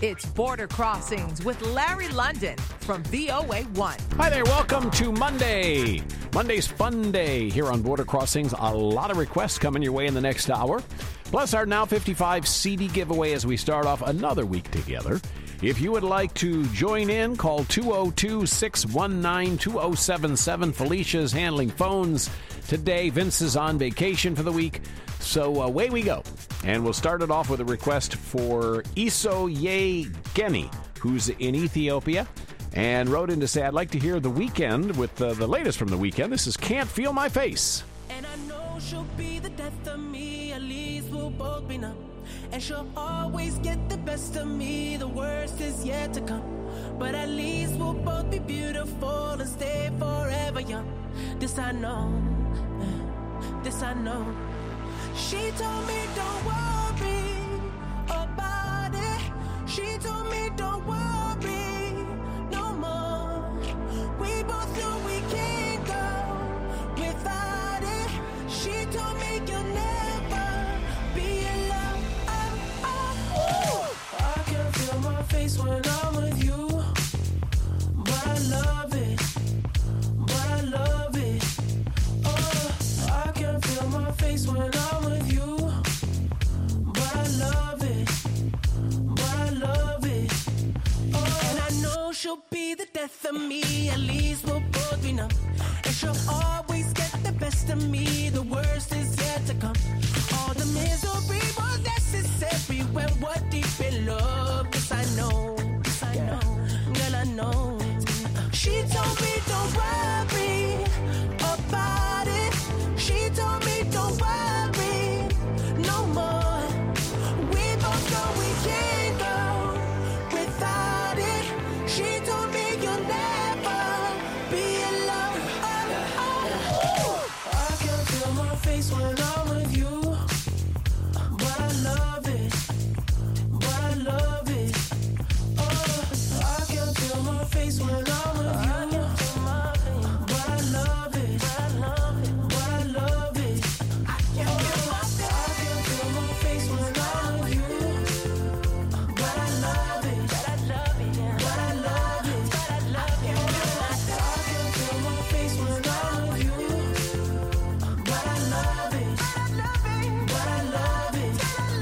It's Border Crossings with Larry London from VOA1. Hi there, welcome to Monday. Monday's fun day here on Border Crossings. A lot of requests coming your way in the next hour. Plus our Now 55 CD giveaway as we start off another week together. If you would like to join in, call 202-619-2077. Felicia's handling phones today. Vince is on vacation for the week. So away we go. And we'll start it off with a request for Isoye Geni, who's in Ethiopia, and wrote in to say, I'd like to hear The Weeknd with the latest from The Weeknd. This is Can't Feel My Face. And I know she'll be the death of me, at least we'll both be numb. And she'll always get the best of me, the worst is yet to come. But at least we'll both be beautiful and stay forever young. This I know, this I know. She told me don't worry about it. She told me don't worry no more. We both know we can't go without it. She told me you'll never be alone. I can feel my face when I'm with you, but I love it, but I love it. Oh, I can feel my face when I'm with you, but I love it, but I love it. Oh, and I know she'll be the death of me, at least we'll both be numb. And she'll always get the best of me, the worst is yet to come. All the misery was necessary when we're deep in love. Yes, I know, girl, I know. She told me don't worry about it. She told me don't worry no more. We both know we can't go without it. She told me you'll never be alone. I can feel my face when I'm with you, but I love it, but I love it. Oh, I can feel my face when I'm with you, but I love it, but I love it, but I love it. I can feel my face when I'm with you, but I love it, but I love it, but I love it, but I love it. I can feel my face when I'm with you, but I love it, but I love it, but I love it.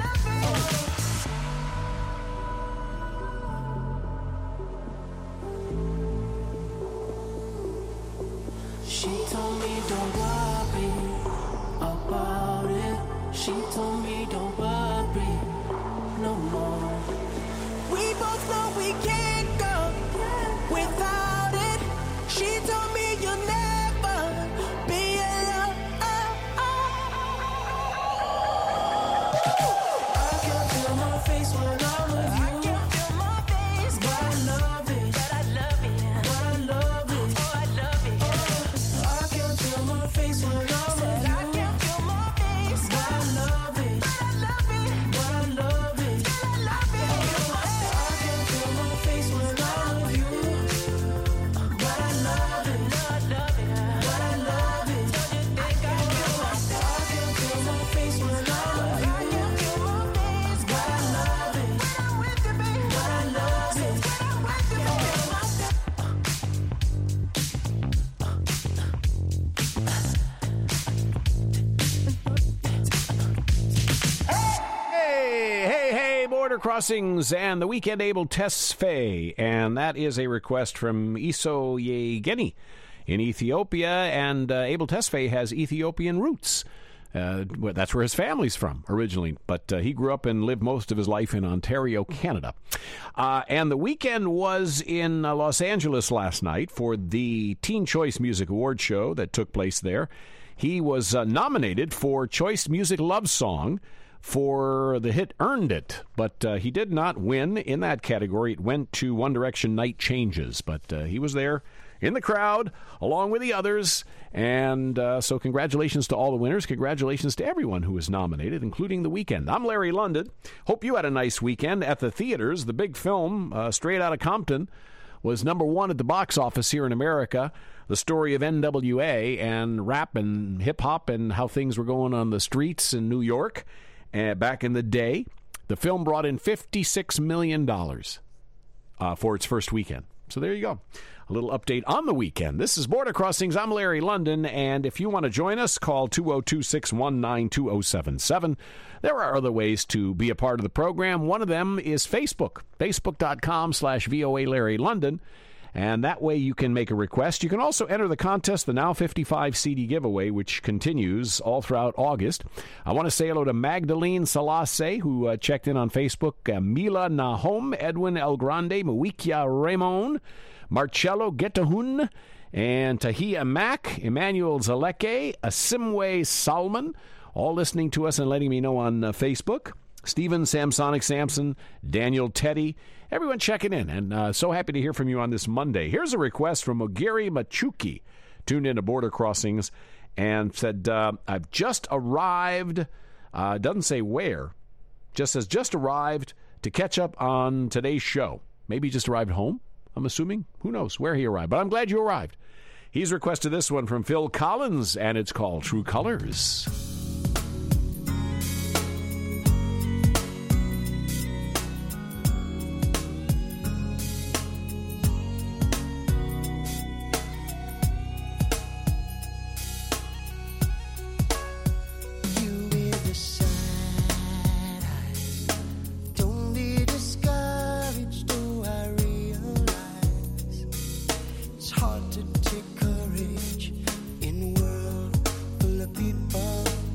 She told me don't worry about it. She told me don't worry no more. We both know we can't go without it. She told me you'll never be alone. I can feel my face when I'm with you. I can feel my face, but I love it, but I love it, but I love it. Oh, I love it. I can feel my face when I'm with you. I can feel my face, but I love it, but I love it, but I love it, but I love it. I can feel my face when I'm with you, but I love it, but I love it, but I love it. Don't you think I can feel my face when I'm with you? I can feel my face, but I love it, when I'm with you, baby, but I love it, when I'm with you, baby. Hey, Border Crossings and The Weeknd, Abel Tesfaye. And that is a request from Isoye Geni in Ethiopia. And Abel Tesfaye has Ethiopian roots. That's where his family's from originally, but he grew up and lived most of his life in Ontario, Canada. And The Weeknd was in Los Angeles last night for the Teen Choice Music Award show that took place there. He was nominated for Choice Music Love Song for the hit Earned It, but he did not win in that category. It went to One Direction Night Changes, but he was there in the crowd along with the others. And so congratulations to all the winners. Congratulations to everyone who was nominated, including The Weeknd. I'm Larry London. Hope you had a nice weekend at the theaters. The big film, Straight Outta Compton, was number one at the box office here in America. The story of NWA and rap and hip-hop and how things were going on the streets in New York back in the day. The film brought in $56 million for its first weekend. So there you go. A little update on the weekend. This is Border Crossings. I'm Larry London, and if you want to join us, call 202-619-2077. There are other ways to be a part of the program. One of them is Facebook, facebook.com/VOA Larry London. And that way you can make a request. You can also enter the contest, the Now 55 CD giveaway, which continues all throughout August. I want to say hello to Magdalene Salase, who checked in on Facebook, Mila Nahom, Edwin El Grande, Muikia Ramon, Marcello Getahun, and Tahia Mack, Emmanuel Zaleke, Asimwe Salman, all listening to us and letting me know on Facebook. Stephen Samsonic Sampson, Daniel Teddy, everyone checking in, and so happy to hear from you on this Monday. Here's a request from Ogiri Machuki, tuned into Border Crossings, and said, I've just arrived, doesn't say where, just says just arrived to catch up on today's show. Maybe just arrived home, I'm assuming. Who knows where he arrived, but I'm glad you arrived. He's requested this one from Phil Collins, and it's called True Colors. Hard to take courage in a world full of people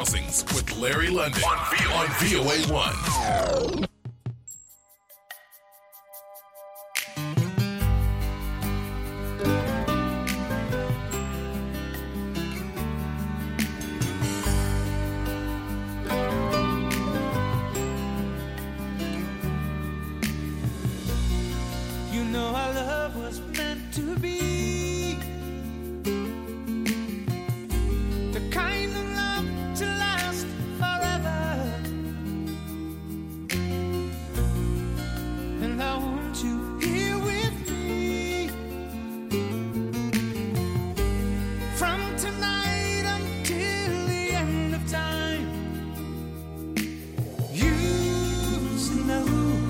Crossings with Larry London on VOA1. You know our love was meant to be the kind of love to last forever. And I want you here with me from tonight until the end of time. You should know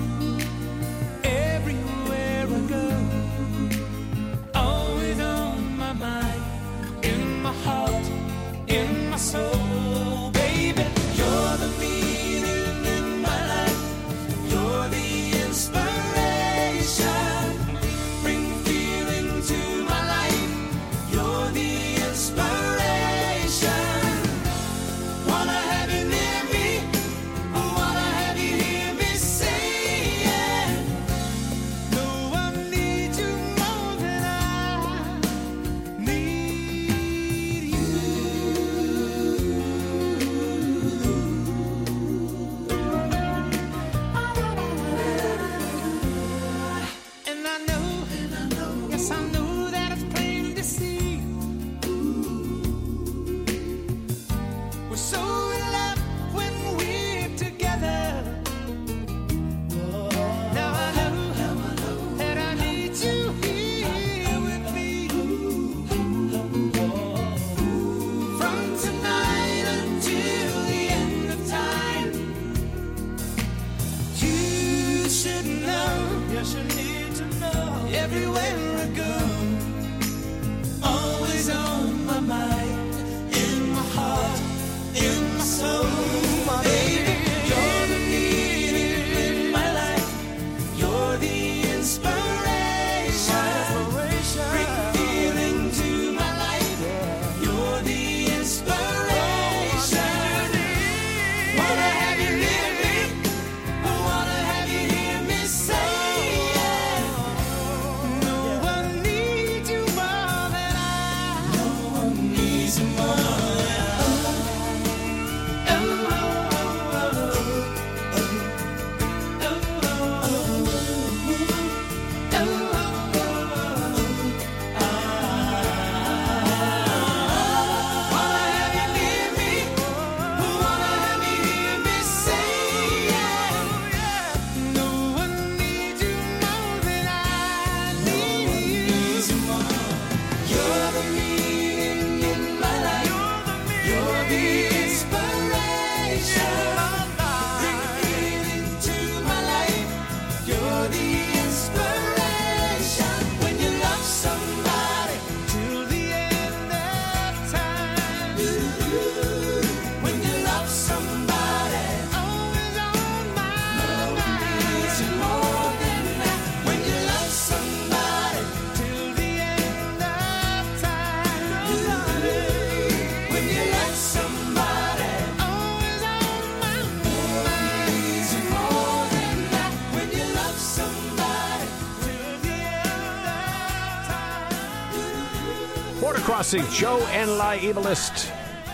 everywhere I go, always on my mind, in my heart, in my soul, baby. You're the meaning in my life. You're the inspiration. Bring feeling to my life. You're the inspiration. Wanna have you near me. Wanna have you hear me saying, no one needs you more than I need you. And I know, yes I know that it's plain to see. We're so in love when we're together. Now I know that I need you here with me from tonight until the end of time. You should know, yes you need to know, everywhere I go, always on my mind, in my heart, in my soul, baby. You're the meaning in my life. You're the inspiration. Bring feeling to my life. You're the inspiration. Wanna have you near me. Wanna have you hear me say, no one needs you more than I. No one needs you more than Border Crossing, Joe Enli Ableist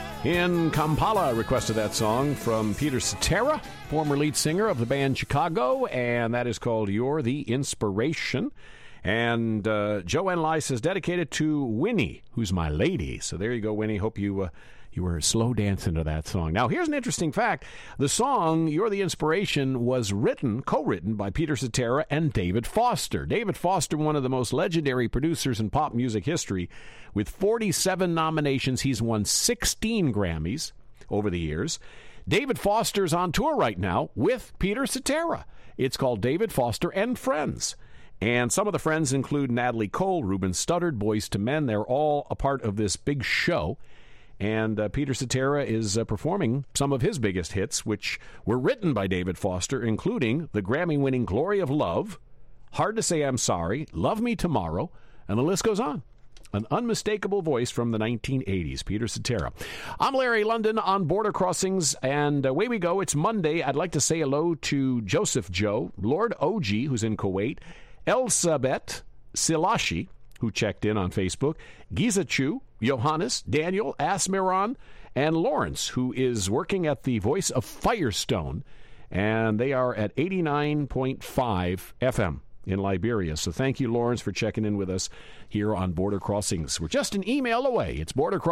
in Kampala requested that song from Peter Cetera, former lead singer of the band Chicago, and that is called You're the Inspiration. And Joe Enli says dedicated to Winnie, who's my lady. So there you go, Winnie. Hope you were slow dancing to that song. Now, here's an interesting fact. The song, You're the Inspiration, was co-written by Peter Cetera and David Foster. David Foster, one of the most legendary producers in pop music history. With 47 nominations, he's won 16 Grammys over the years. David Foster's on tour right now with Peter Cetera. It's called David Foster and Friends. And some of the friends include Natalie Cole, Ruben Studdard, Boyz II Men. They're all a part of this big show. And Peter Cetera is performing some of his biggest hits, which were written by David Foster, including the Grammy-winning Glory of Love, Hard to Say I'm Sorry, Love Me Tomorrow, and the list goes on. An unmistakable voice from the 1980s, Peter Cetera. I'm Larry London on Border Crossings, and away we go. It's Monday. I'd like to say hello to Joseph Joe, Lord OG, who's in Kuwait, Elsabet Silashi, who checked in on Facebook, Giza Chu, Johannes, Daniel, Asmiron, and Lawrence, who is working at the Voice of Firestone, and they are at 89.5 FM. in Liberia. So thank you, Lawrence, for checking in with us here on Border Crossings. We're just an email away. It's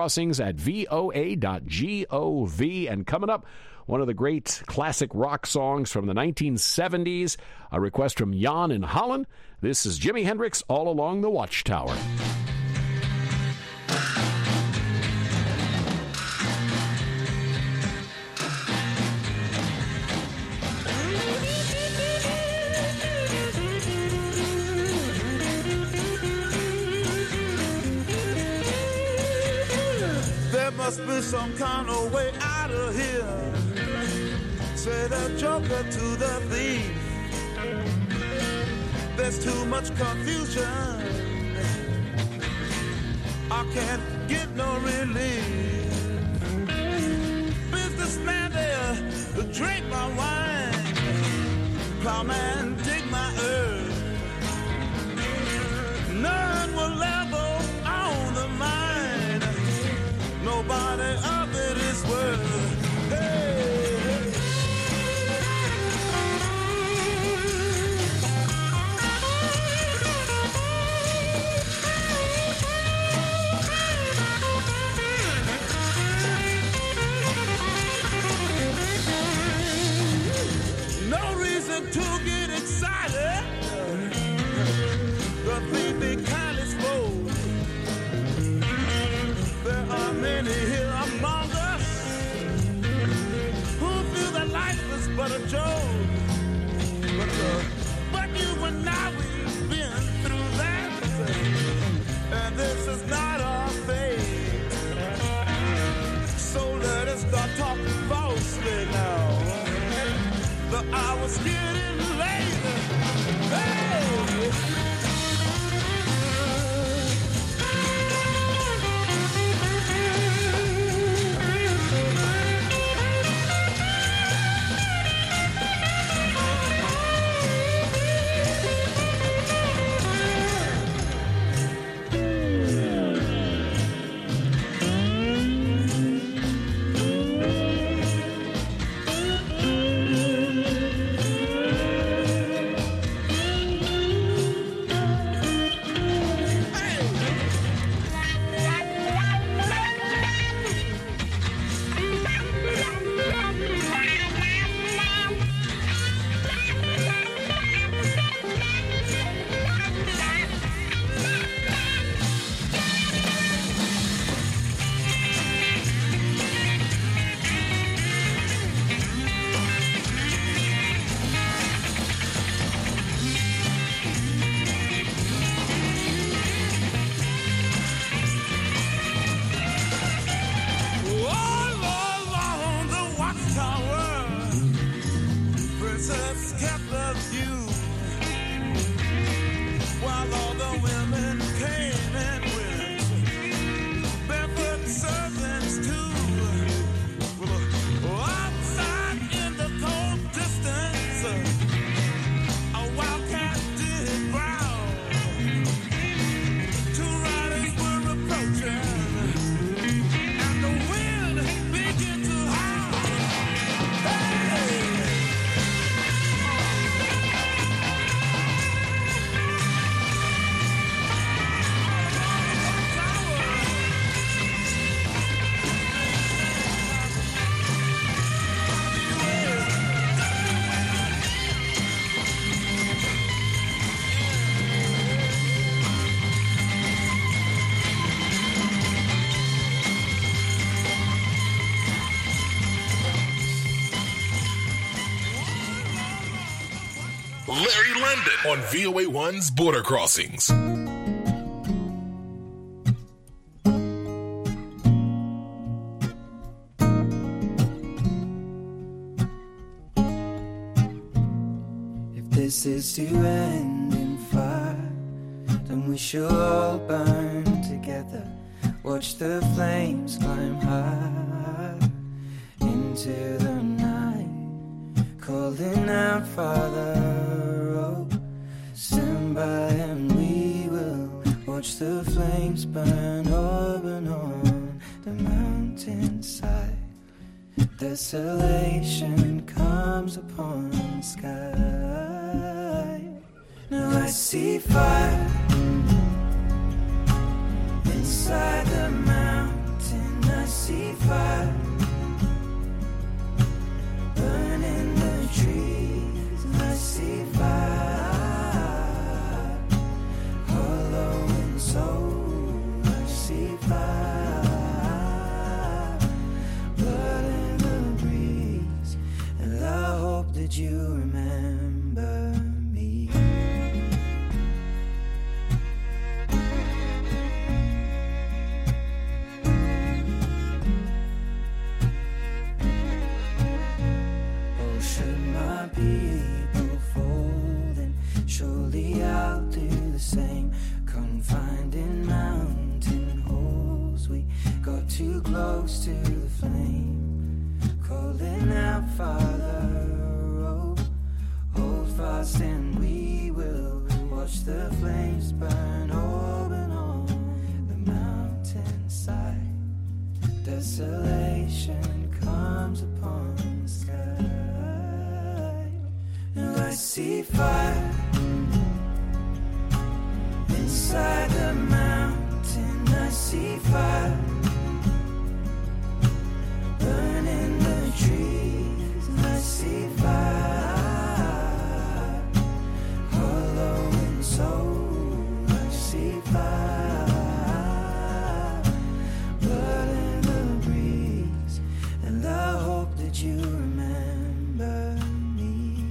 bordercrossings@voa.gov. And coming up, one of the great classic rock songs from the 1970s, a request from Jan in Holland. This is Jimi Hendrix, All Along the Watchtower. There must be some kind of way out of here, said a joker to the thief. There's too much confusion, I can't get no relief. Businessman there, drink my wine, plowman dig my earth. None will ever own the mine, nobody of it is worth. Hey. No reason to get excited, the thief be kindly spoke. There are many here among us who feel that life is but a joke. But you and I, we've been through that, and this is not our fate. So let us start talking falsely now. The hour's getting late. Hey! Larry London on VOA1's Border Crossings. If this is to end in fire, then we shall all burn together. together. Watch the flames climb high into the night, calling out, Father, oh, stand by and we will watch the flames burn open on the mountainside. Desolation comes upon the sky. Now I see fire inside the mountain. I see fire burning the trees. I see fire hollow and soul. I see fire blood in the breeze, and I hope that you remember me. Oh, should my people fold, and surely I'll do the same. Confined in mountain holes, we got too close to the flame, calling out, Father, oh, hold fast and we will watch the flames burn open on the mountainside. Desolation comes upon the sky. Now I see fire inside the mountain. I see fire burning the trees. I see fire hollow and soul. I see fire blood in the breeze, and I hope that you remember me.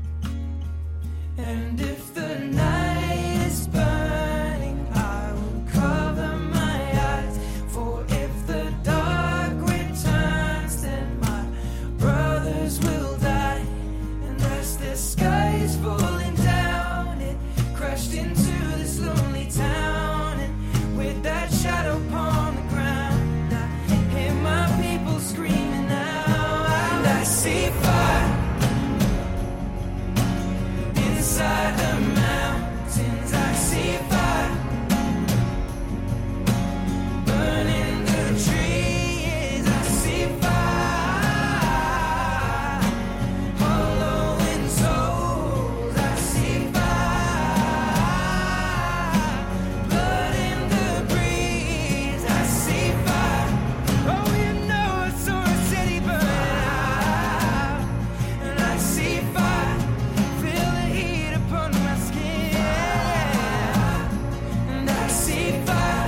And if the night is burning, I will cover my eyes. For if the dark returns, then my brothers will die. And as the sky is falling down, it crashed into this lonely town. And with that shadow upon the ground, I hear my people screaming out. And I see fire inside the mountains. I see fire burning the trees. I see fire hollow in souls. I see fire blood in the breeze. I see fire. Oh, you know I saw a city burn out. And I see fire, feel the heat upon my skin. And I see fire,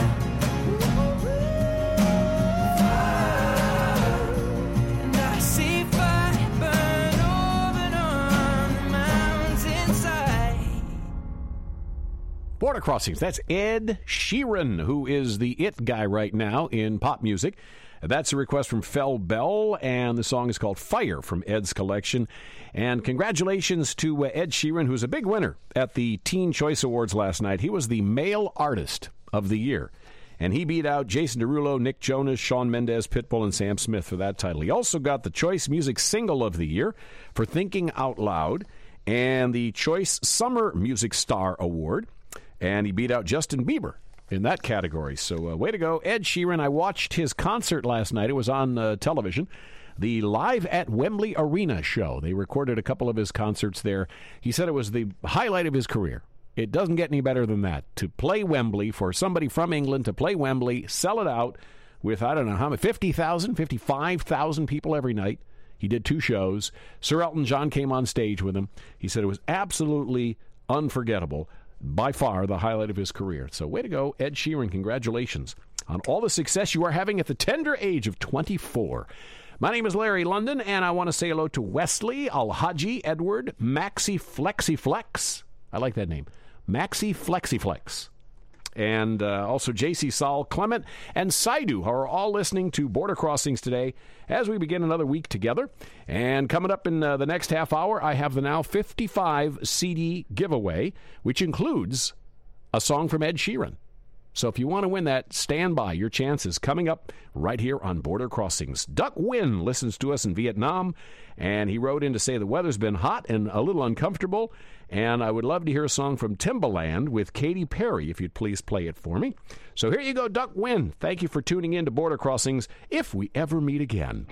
and I see fire burn open on the mountainside. Border Crossings. That's Ed Sheeran, who is the it guy right now in pop music. That's a request from Fel Bell, and the song is called Fire from Ed's collection. And congratulations to Ed Sheeran, who's a big winner at the Teen Choice Awards last night. He was the Male Artist of the Year, and he beat out Jason Derulo, Nick Jonas, Shawn Mendes, Pitbull, and Sam Smith for that title. He also got the Choice Music Single of the Year for Thinking Out Loud and the Choice Summer Music Star Award, and he beat out Justin Bieber in that category. So way to go, Ed Sheeran. I watched his concert last night. It was on television, the Live at Wembley Arena show. They recorded a couple of his concerts there. He said it was the highlight of his career. It doesn't get any better than that. To play Wembley, for somebody from England to play Wembley, sell it out with, I don't know how many, 50,000, 55,000 people every night. He did 2 shows. Sir Elton John came on stage with him. He said it was absolutely unforgettable. By far the highlight of his career. So way to go, Ed Sheeran. Congratulations on all the success you are having at the tender age of 24. My name is Larry London, and I want to say hello to Wesley, Alhaji, Edward, Maxi Flexiflex. I like that name. Maxi Flexiflex. And also JC Saul, Clement, and Saidu, who are all listening to Border Crossings today as we begin another week together. And coming up in the next half hour, I have the Now 55 CD giveaway, which includes a song from Ed Sheeran. So if you want to win that, stand by. Your chance is coming up right here on Border Crossings. Duck Wynn listens to us in Vietnam, and he wrote in to say the weather's been hot and a little uncomfortable, and I would love to hear a song from Timbaland with Katy Perry, if you'd please play it for me. So here you go, Duck Wynn. Thank you for tuning in to Border Crossings, if we ever meet again.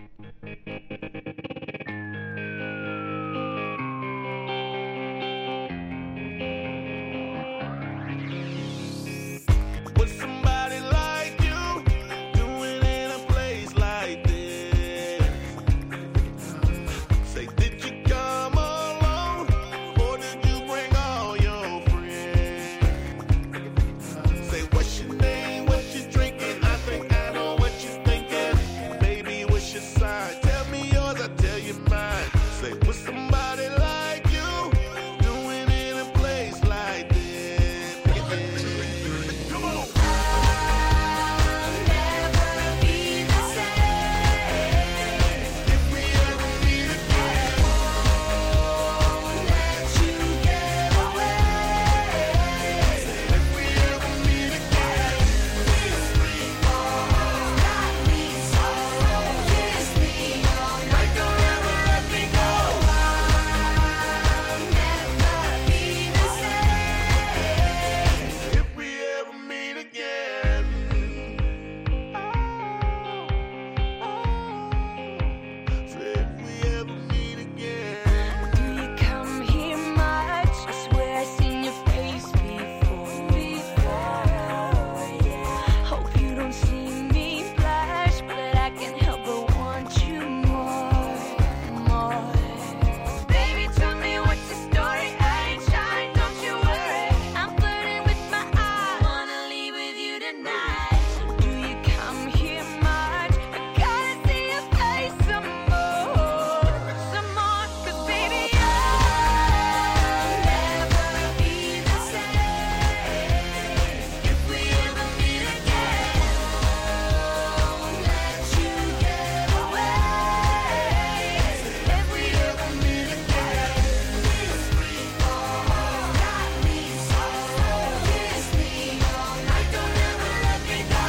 With somebody like you doing in a place like this? Say, did you come alone or did you bring all your friends? Say, what's your name, what you drinking? I think I know what you're thinking. Baby, what's your sign? Tell me yours, I'll tell you mine. Say, with somebody like you doing in a place like this? Come on. If we ever meet again, say if we ever meet again. Do you come here much? I swear I've seen your face before. Hope you don't see me flash, but I can't help but want you more. Baby, tell me what's your story. I ain't shy, don't you worry. I'm flirting with my eyes. Wanna leave with you tonight. So do you come here much? I gotta see your face some more. 'Cause baby, I'll never be the same. If we ever meet again, won't let you get away. If we ever meet again, kiss me all, got me so. Kiss me all night, don't ever let me go.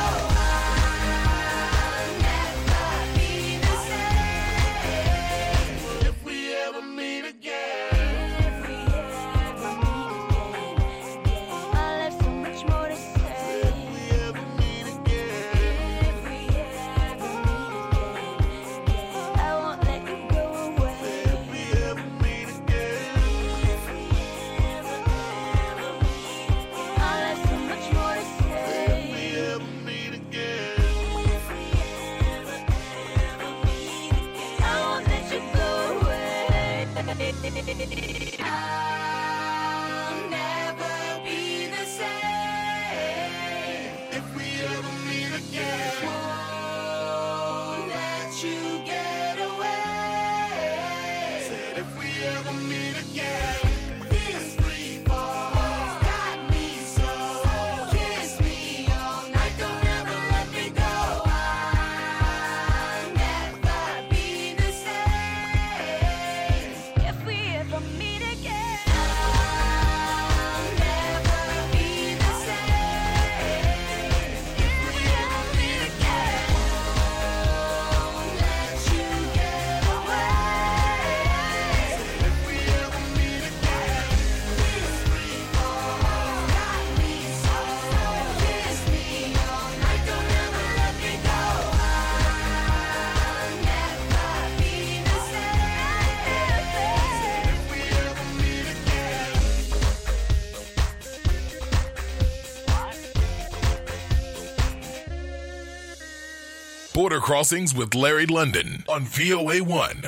I'll never be the same. If we ever meet again. If we ever meet again, I'll have so much more to say. If we ever meet again. If we ever meet again, I won't let you go away. If we ever meet again. If we ever meet, I'll have so much more to say. If we ever meet again. If we ever meet again, I won't let you go away. I'll never be the same. If we ever meet again. Won't let you get away. Said if we ever meet again. This free fall got me so. Kiss me all night, don't ever let me go. I'll never be the same. If we ever meet again, I'll never be the same. If we ever meet again, won't let you get away. If we ever meet again. This free fall got me so. Kiss me all night, don't ever let me go. I'll never be the same. If we ever meet again. Border Crossings with Larry London on VOA1.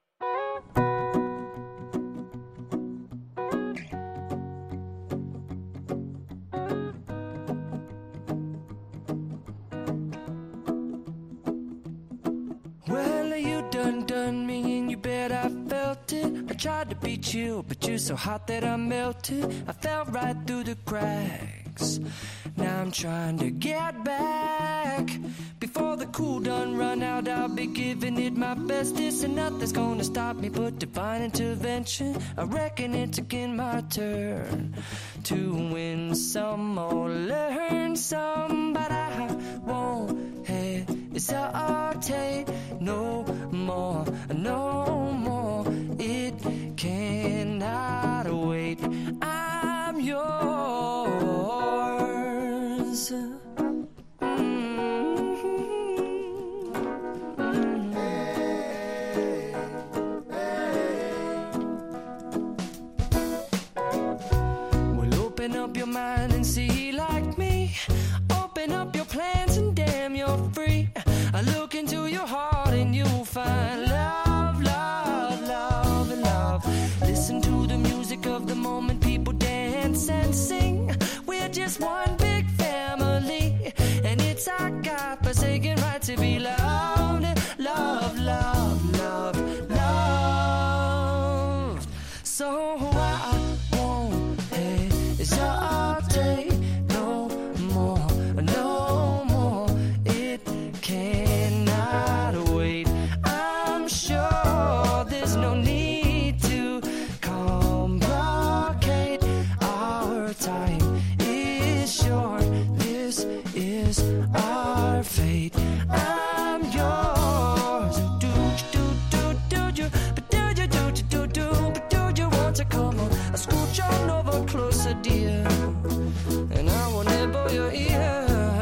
Well, you done me and you bet I felt it. I tried to be chill, but you're so hot that I melted. I fell right through the cracks. tracks. Now I'm trying to get back. Before the cool done run out, I'll be giving it my best. This and nothing's gonna stop me but divine intervention. I reckon it's again my turn to win some or learn some, but I won't hesitate no more, no more. It cannot wait. I'm yours. Well, open up your mind and see like me. Open up your plans and damn, you're free. I look into your heart and you'll find love, love, love, and love. Listen to the music of the moment, people dance and sing. We're just one big family, and it's our God-forsaken right to be loved, love, love, love, loved. So I won't hesitate no more, no more. It cannot wait. I'm sure there's no need to complicate. Our time is short. This is our fate. I'm yours. Do you? But do you want to come on? I scooch on over closer, dear, and I will nibble your ear.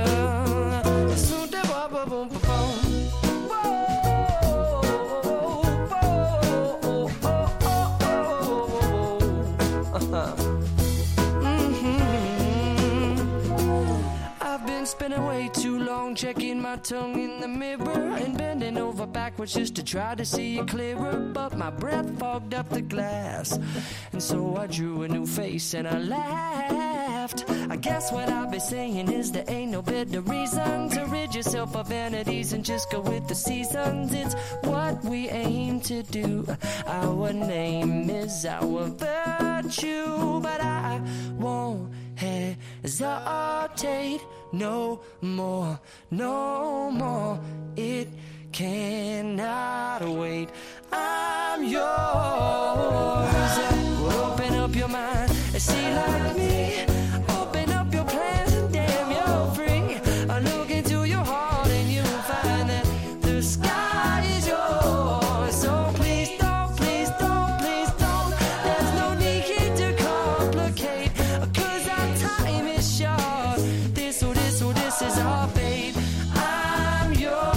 I've been spinning way too long, checking my tongue in the mirror and bending over backwards just to try to see it clearer. But my breath fogged up the glass, and so I drew a new face and I laughed. I guess what I'll be saying is there ain't no better reason to rid yourself of vanities and just go with the seasons. It's what we aim to do. Our name is our virtue, but I won't hesitate no more, no more. It cannot wait. I'm yours. Open up your mind and see like me. Open up your plans and damn, you're free. I look into your heart and you'll find that the sky is yours. So please don't, please don't, please don't. There's no need here to complicate, 'cause our time is short. This is our fate. I'm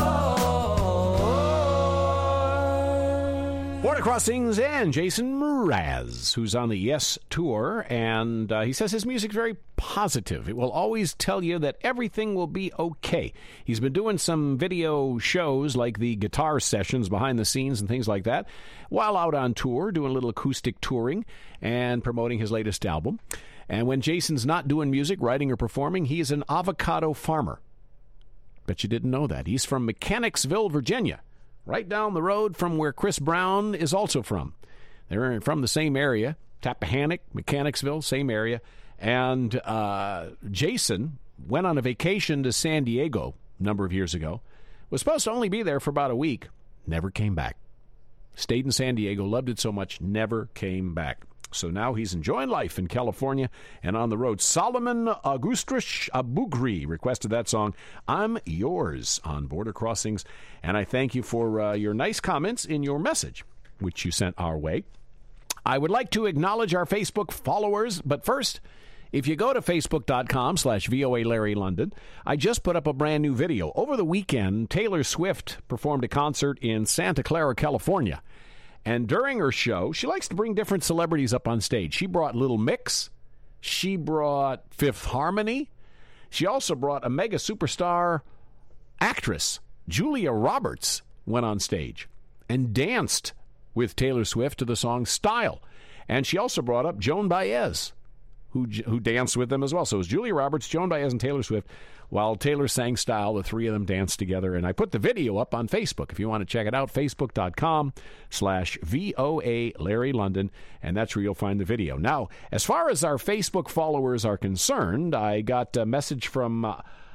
yours. Border Crossings and Jason Mraz, who's on the Yes Tour, and he says his music's very positive. It will always tell you that everything will be okay. He's been doing some video shows like the guitar sessions behind the scenes and things like that while out on tour, doing a little acoustic touring and promoting his latest album. And when Jason's not doing music, writing, or performing, he is an avocado farmer. Bet you didn't know that. He's from Mechanicsville, Virginia, right down the road from where Chris Brown is also from. They're from the same area, Tappahannock, Mechanicsville, same area. And Jason went on a vacation to San Diego a number of years ago, was supposed to only be there for about a week, never came back. Stayed in San Diego, loved it so much, never came back. So now he's enjoying life in California and on the road. Solomon Augustrish Abugri requested that song, I'm Yours, on Border Crossings. And I thank you for your nice comments in your message, which you sent our way. I would like to acknowledge our Facebook followers, but first, if you go to facebook.com/VOA Larry London, I just put up a brand new video. Over the weekend, Taylor Swift performed a concert in Santa Clara, California. And during her show, she likes to bring different celebrities up on stage. She brought Little Mix. She brought Fifth Harmony. She also brought a mega superstar actress, Julia Roberts, went on stage and danced with Taylor Swift to the song Style. And she also brought up Joan Baez, who danced with them as well. So it was Julia Roberts, Joan Baez, and Taylor Swift, while Taylor sang Style. The three of them danced together, and I put the video up on Facebook. If you want to check it out, facebook.com/VOA Larry London, and that's where you'll find the video. Now, as far as our Facebook followers are concerned, I got a message from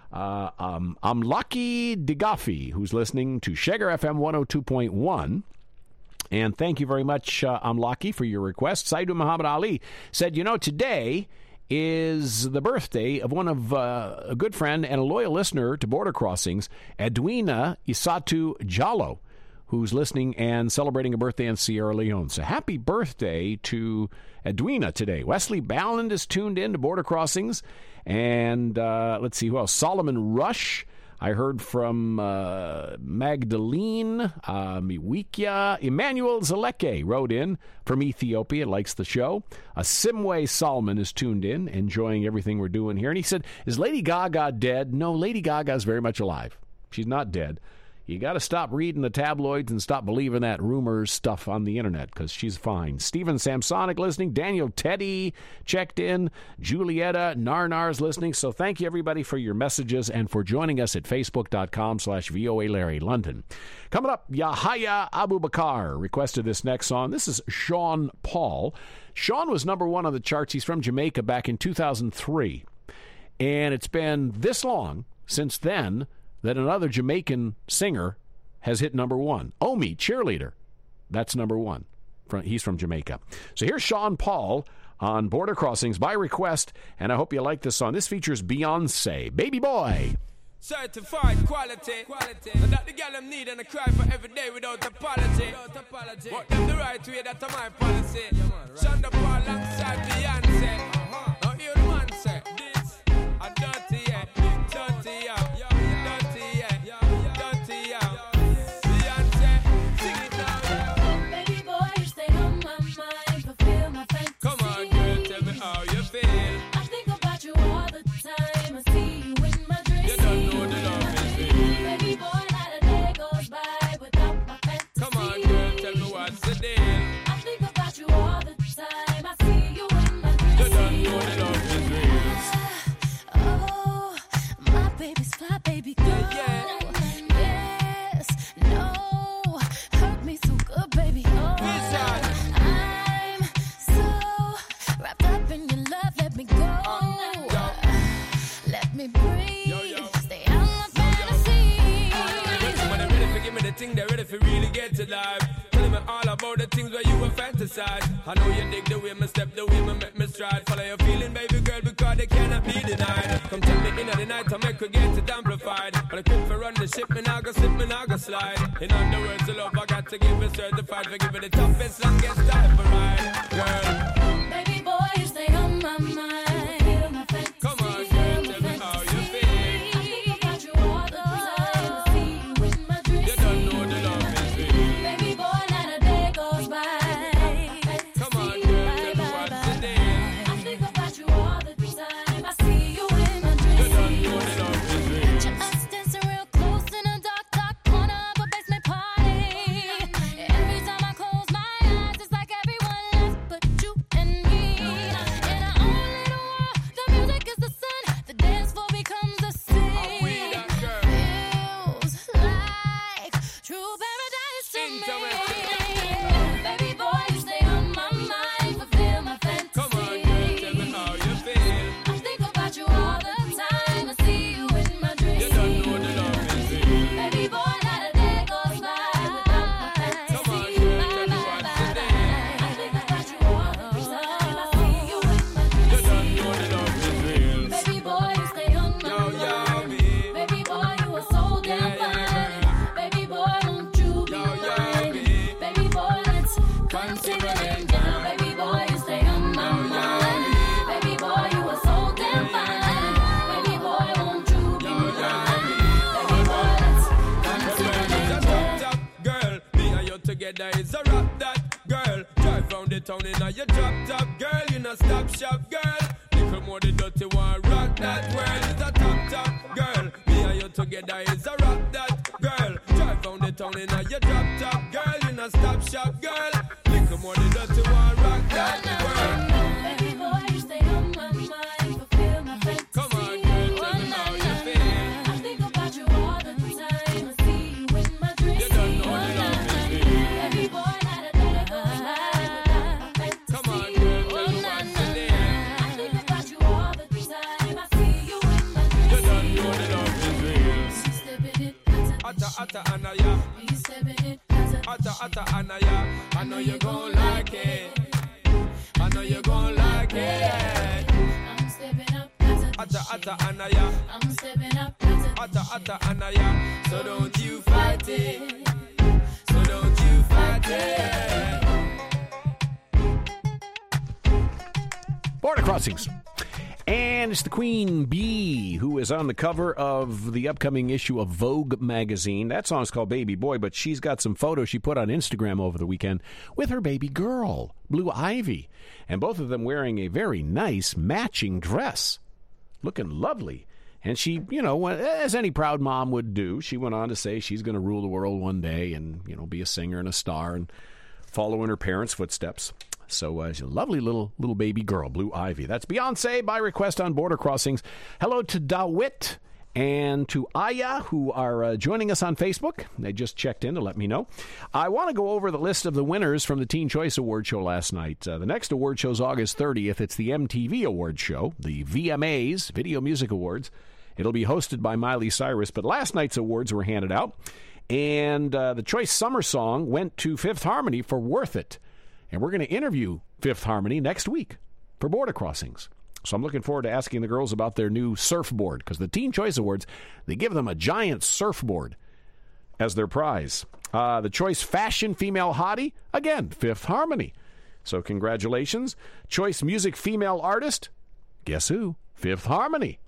Amlaki Digafi, who's listening to Shagar FM 102.1. And thank you very much, Amlaki, for your request. Saidu Muhammad Ali said, today is the birthday of one of a good friend and a loyal listener to Border Crossings, Edwina Isatu Jallo, who's listening and celebrating a birthday in Sierra Leone. So happy birthday to Edwina today. Wesley Balland is tuned in to Border Crossings. And let's see who else. Solomon Rush. I heard from Magdalene Miwikia. Emmanuel Zaleke wrote in from Ethiopia, likes the show. Simwe Salman is tuned in, enjoying everything we're doing here. And he said, is Lady Gaga dead? No, Lady Gaga is very much alive. She's not dead. You got to stop reading the tabloids and stop believing that rumors stuff on the internet, because she's fine. Stephen Samsonic listening. Daniel Teddy checked in. Julietta Narnar's listening. So thank you, everybody, for your messages and for joining us at facebook.com/VOA Larry London. Coming up, Yahaya Abubakar requested this next song. This is Sean Paul. Sean was number one on the charts. He's from Jamaica back in 2003. And it's been this long since then that another Jamaican singer has hit number one. Omi, Cheerleader. That's number one. He's from Jamaica. So here's Sean Paul on Border Crossings by request, and I hope you like this song. This features Beyonce, Baby Boy. Certified quality. And that the girl them need and I cry for every day without apology. What them the right way, that's my policy. Shonda Paul alongside Beyonce. Now hear the man say, this a dirty yeah, dirty yeah. They're ready for really get to life. Telling me all about the things where you were fantasize. I know you dig the way me step, the way me make me stride. Follow your feeling, baby girl, because they cannot be denied. Come tell me in the night to make her get it amplified. But I quit for run the ship, me now go slip, me now go slide. In other words, the love I got to give it certified. For give it the toughest, longest time for ride. Girl, baby boy, you stay on my mind. Come on, girl, tell me how you feel. Together is a rap that girl. Drive round the town in a your drop top girl. You know stop shop girl. Little more the dirty one rock that world is a top girl. Me and you together is a rap that girl. Drive round the town in a your drop top girl. You know stop shop girl. Little more the dirty one rock that world. Baby boy, you stay on my mind. atta, anaya. You stepping it, atta, Atta, anaya. I know you're gon' like it. I know you're gon' like it. I'm stepping up, atta, Atta, anaya. I'm stepping up, Atta, anaya. So don't you fight it. So don't you fight it. Border Crossings. And it's the Queen Bee who is on the cover of the upcoming issue of Vogue magazine. That song's called Baby Boy, but she's got some photos she put on Instagram over the weekend with her baby girl, Blue Ivy. And both of them wearing a very nice matching dress. Looking lovely. And she, you know, as any proud mom would do, she went on to say she's going to rule the world one day and, you know, be a singer and a star and follow in her parents' footsteps. So she's a lovely little baby girl, Blue Ivy. That's Beyonce by request on Border Crossings. Hello to Dawit and to Aya, who are joining us on Facebook. They just checked in to let me know. I want to go over the list of the winners from the Teen Choice Award Show last night. The next award show is August 30th. It's the MTV Award Show, the VMAs, Video Music Awards. It'll be hosted by Miley Cyrus, but last night's awards were handed out, and the Choice Summer Song went to Fifth Harmony for Worth It. And we're going to interview Fifth Harmony next week for Border Crossings. So I'm looking forward to asking the girls about their new surfboard, because the Teen Choice Awards, they give them a giant surfboard as their prize. The Choice Fashion Female Hottie, again, Fifth Harmony. So congratulations. Choice Music Female Artist, guess who? Fifth Harmony.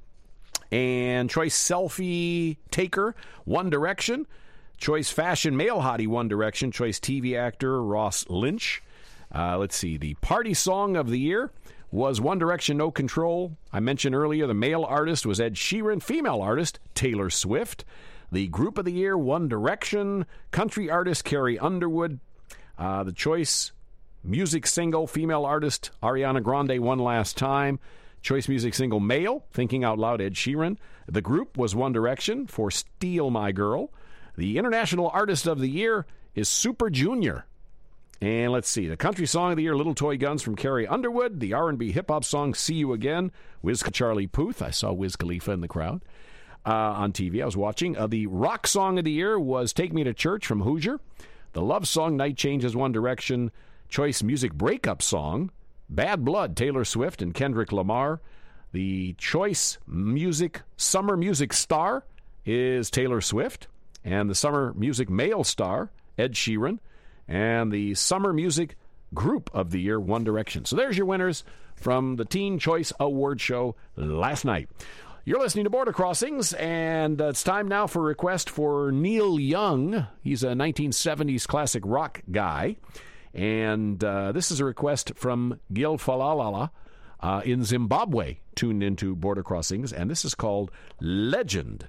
And Choice Selfie Taker, One Direction. Choice Fashion Male Hottie, One Direction. Choice TV Actor, Ross Lynch. Let's see. The Party Song of the Year was One Direction, No Control. I mentioned earlier the male artist was Ed Sheeran. Female artist, Taylor Swift. The Group of the Year, One Direction. Country artist, Carrie Underwood. The Choice Music Single, Female artist, Ariana Grande, One Last Time. Choice Music Single Male, Thinking Out Loud, Ed Sheeran. The group was One Direction for Steal My Girl. The International Artist of the Year is Super Junior. And let's see, the Country Song of the Year, Little Toy Guns from Carrie Underwood. The R&B hip-hop song, See You Again, Wiz Charlie Puth. I saw Wiz Khalifa in the crowd on TV. I was watching. The Rock Song of the Year was Take Me to Church from Hoosier. The Love Song, Night Changes, One Direction. Choice Music Breakup Song, Bad Blood, Taylor Swift and Kendrick Lamar. The Choice Music Summer Music Star is Taylor Swift. And the Summer Music Male Star, Ed Sheeran. And the Summer Music Group of the Year, One Direction. So there's your winners from the Teen Choice Award Show last night. You're listening to Border Crossings, and it's time now for a request for Neil Young. He's a 1970s classic rock guy. And this is a request from Gil Falalala in Zimbabwe, tuned into Border Crossings. And this is called Legend.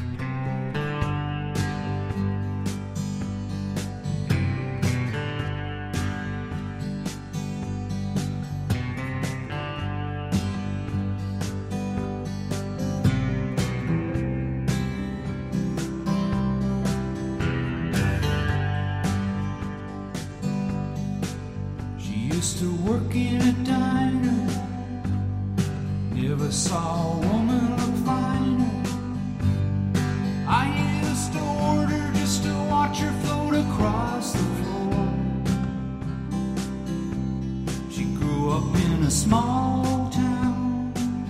Used to work in a diner, never saw a woman look finer. I used to order just to watch her float across the floor. She grew up in a small town,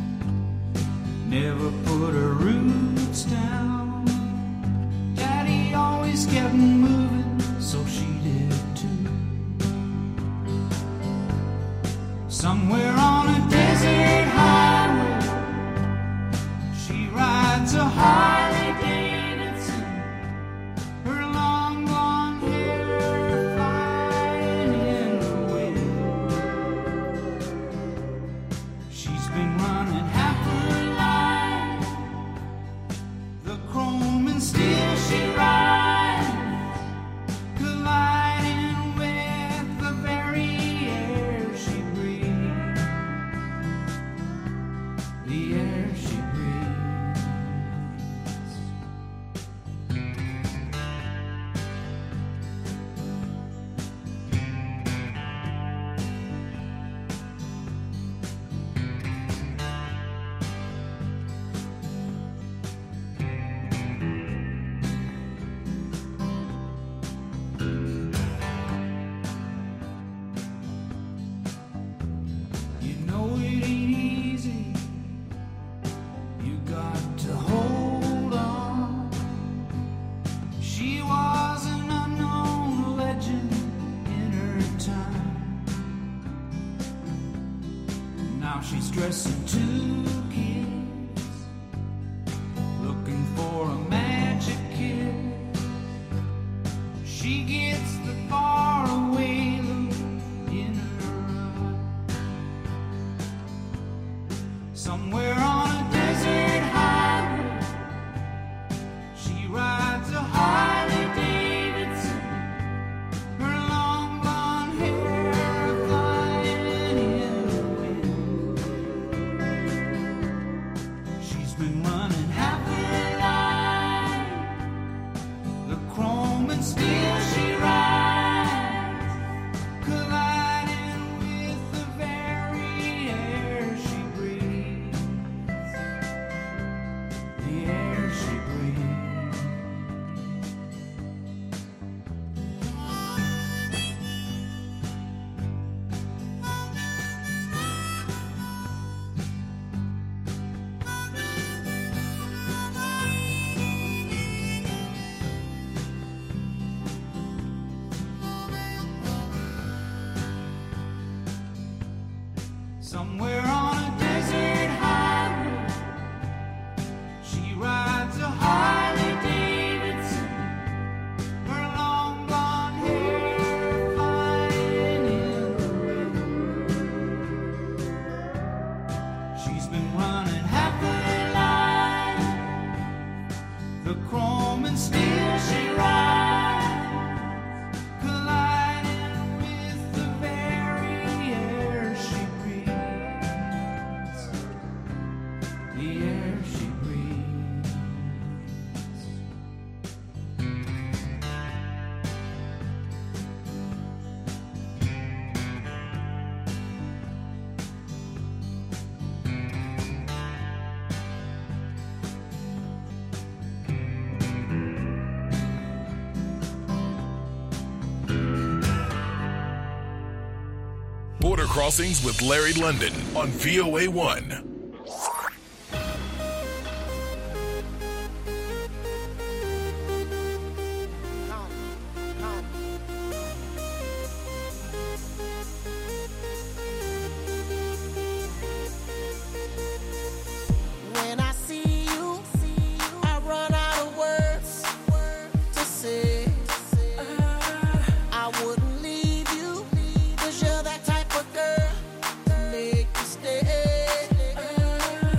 never put her roots down. Daddy always kept moving, so she did too. Somewhere on a desert highway, she rides a Harley Davidson, her long blonde hair flying in the wind. She's been running half her life, the chrome and steel she rides, colliding with the very air she breathes. every time. Now she's dressing two kids, looking for a magic kiss. She gets the faraway look in her eye. Somewhere on a desert highway, she rides a Harley Davidson. Her long blonde hair flying in the wind. She's been running half her life. The chrome and steel she rides, colliding with the very air she breathes. The air she breathes. Somewhere on a desert highway, she rides a Harley Davidson. Her long blonde hair flying in the wind. She's been running half her life. The chrome and steel she rides, colliding with the very air she breathes. The air she breathes. Border Crossings with Larry London on VOA1. When I see you, I run out of words to say. I wouldn't leave you, 'cause you're that type of girl to make me stay.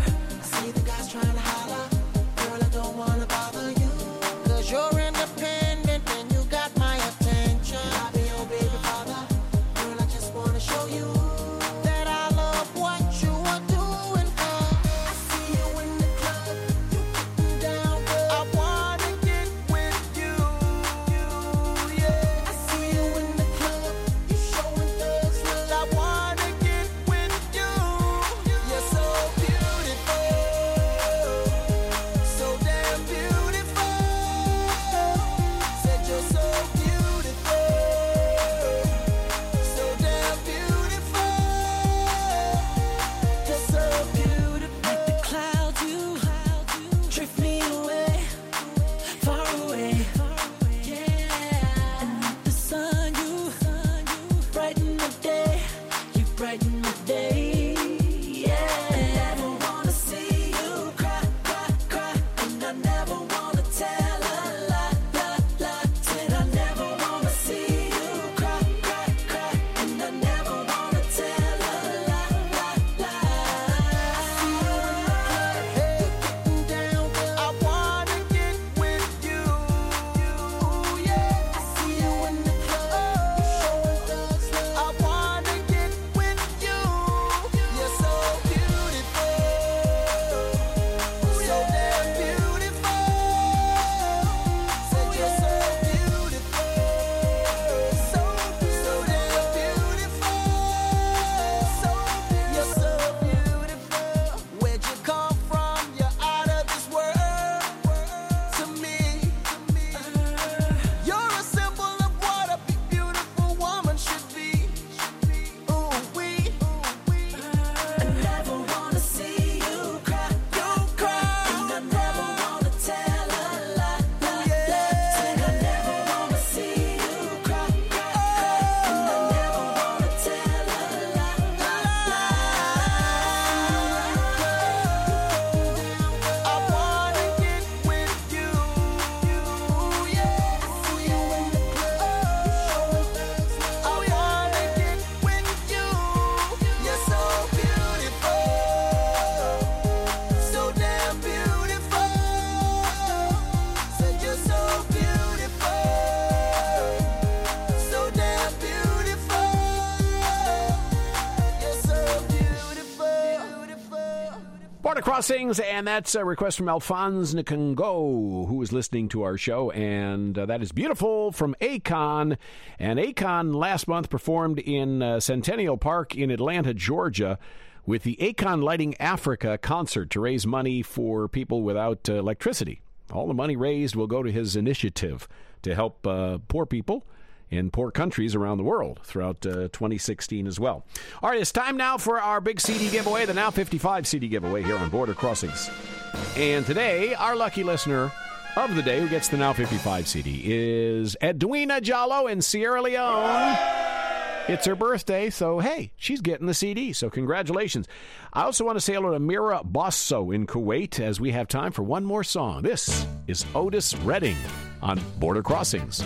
Border Crossings, and that's a request from Alphonse Nkungo, who is listening to our show, and that is Beautiful from Akon. And Akon last month performed in Centennial Park in Atlanta, Georgia, with the Akon Lighting Africa concert to raise money for people without electricity. All the money raised will go to his initiative to help poor people in poor countries around the world throughout 2016 as well. All right, it's time now for our big CD giveaway, the Now 55 CD giveaway here on Border Crossings. And today, our lucky listener of the day who gets the Now 55 CD is Edwina Jallo in Sierra Leone. It's her birthday, so hey, she's getting the CD, so congratulations. I also want to say hello to Mira Basso in Kuwait as we have time for one more song. This is Otis Redding on Border Crossings.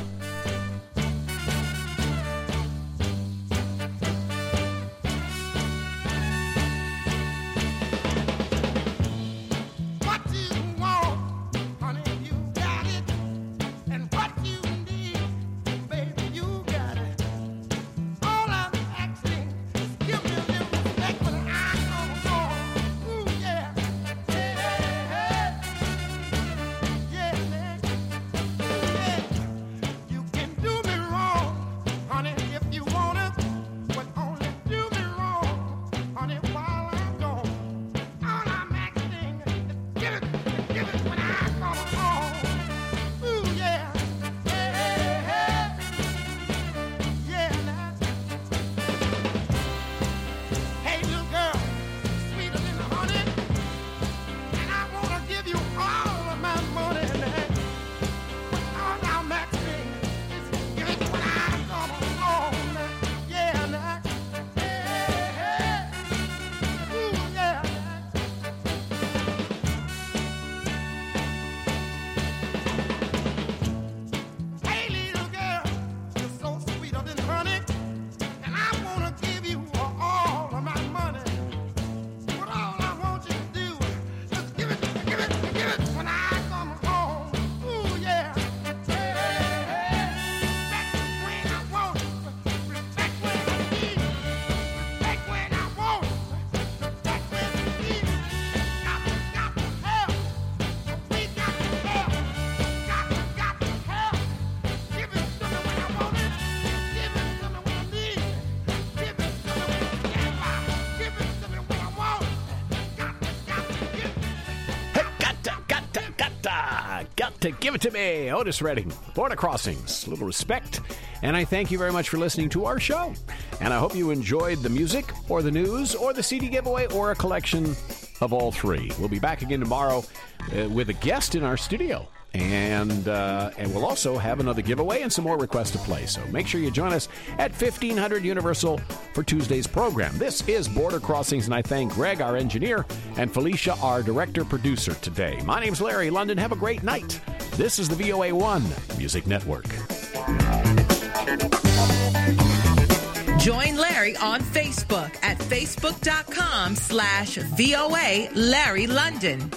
To give it to me, Otis Redding, Border Crossings. A little respect, and I thank you very much for listening to our show. And I hope you enjoyed the music, or the news, or the CD giveaway, or a collection of all three. We'll be back again tomorrow with a guest in our studio, and we'll also have another giveaway and some more requests to play. So make sure you join us at 1500 Universal for Tuesday's program. This is Border Crossings, and I thank Greg, our engineer, and Felicia, our director-producer today. My name's Larry London. Have a great night. This is the VOA1 Music Network. Join Larry on Facebook at facebook.com/VOA Larry London.